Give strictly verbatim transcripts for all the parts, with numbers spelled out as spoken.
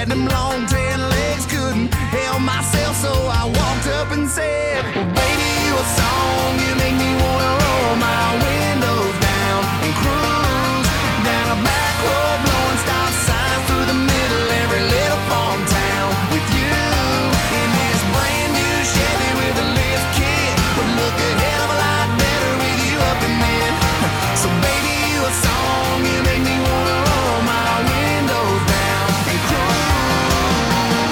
them long tan legs couldn't help myself, so I walked up and said, well, baby, you a song, you make me wanna roll my windows down and cruise down a back road, blowing stop signs through the middle of every little farm town with you in this brand new Chevy with a lift kit. Would look a hell of a lot better with you up in it. So baby, you a song, you make me wanna roll my windows down and cruise.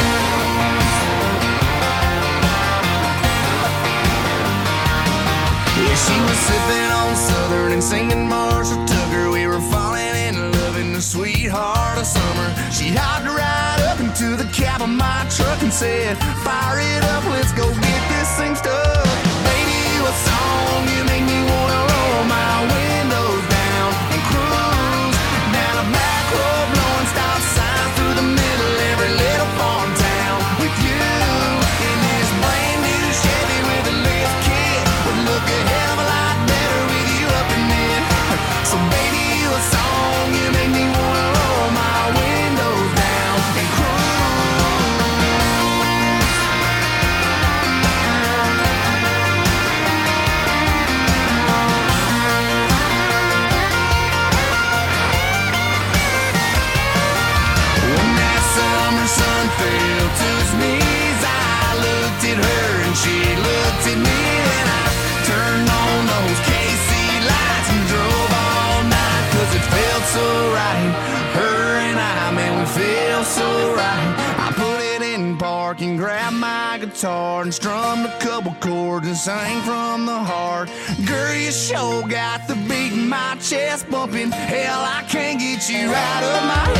Yeah, she was sipping on Southern and singing Marshall Tucker. We were falling in love in the sweetheart of summer. She hopped right up into the cab of my truck and said, fire it up, let's go get this thing stuck. Baby, you a song, you make me wanna roll my windows down and cruise down a back road, blowing stop signs through the middle of every little farm town with you in this brand new Chevy with a lift kit. Would look a hell of a lot better with you up in it. So baby, you a song, you make me wanna roll my windows down and cruise. When that summer sun fell to his knees, I looked at her and she looked at me, and I turned on those K C lights and drove all night, cause it felt so right. Her and I, man, we feel so right. I put it in park and grabbed my guitar and strummed a couple chords and sang from the heart. Girl, you sure got the beat in my chest bumping. Hell, I can't get you out of my